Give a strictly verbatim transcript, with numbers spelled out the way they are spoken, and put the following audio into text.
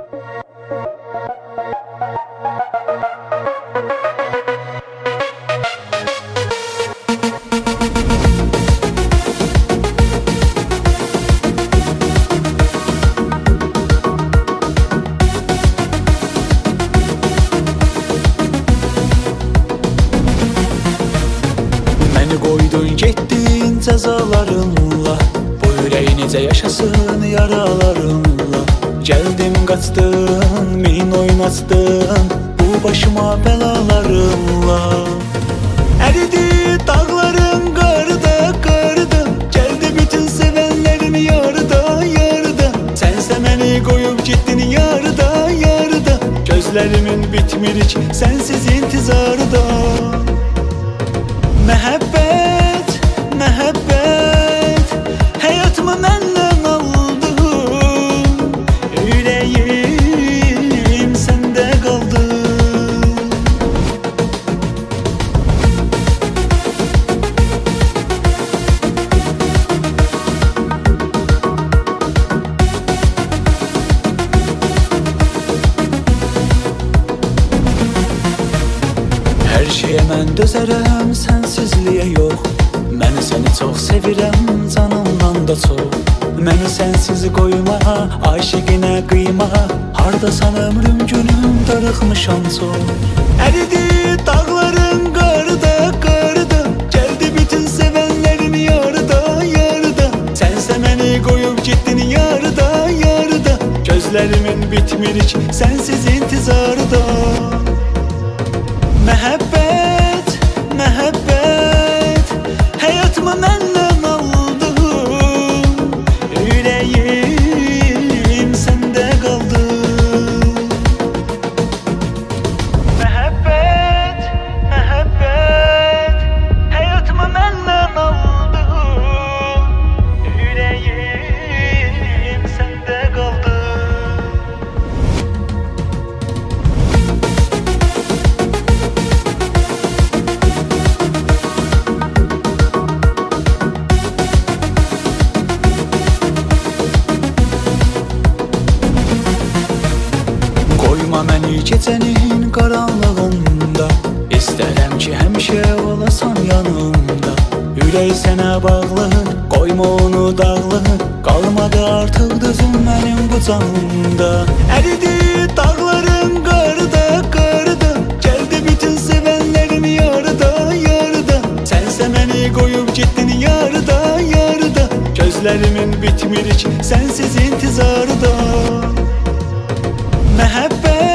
Qoydun getdin cəzalarınla, bu ürək necə yaşasın yaralarınla. Gəldim qaçdın, min oynatdın, bu başıma bəlalarınla. Əridi dağların qarıda, qarıda, gəldi bütün sevənlərin yarıda, yarıda. Sənsə məni qoyub getdin yarıda, yarıda. Gözlərimin bitmir hiç sənsiz intizarda. Məhəbbət, məhəbbət, həyatımı məndən aldın, ürəyim səndə qaldı. Hər şeyə mən dözərəm, sənsizliyə yox. Mən səni çox sevirəm, canımdan da çox. Məni sənsiz qoyma, aşiqinə qıyma. Hardasan ömrüm, günüm darıxmışam çox. Əridi dağların qarıda, qarıda, gəldi bütün sevənlərin yarıda, yarıda. Sənsə məni qoyub getdin yarıda, yarıda. Gözlərimin bitmir hiç sənsiz intizarda. Məhəbbət, məhəbbət, həyatımı məndən aldın, ürəyim səndə qaldı. Məhəbbət, məhəbbət, həyatımı məndən aldın, ürəyim səndə qaldı. Qoyma məni gecənin qaranlığında, İstərəm ki həmişə olasan yanımda. Ürək sənə bağlı, qoyma onu dağlı, qalmadı artıq dözüm mənim bu canımda. Əridi dağların qarıda, qarıda, gəldi bütün sevənlərin yarıda, yarıda. Sənsə məni qoyub getdin yarıda, yarıda. Gözlərimin bitmir hiç sənsiz intizarda. Məhəbbət,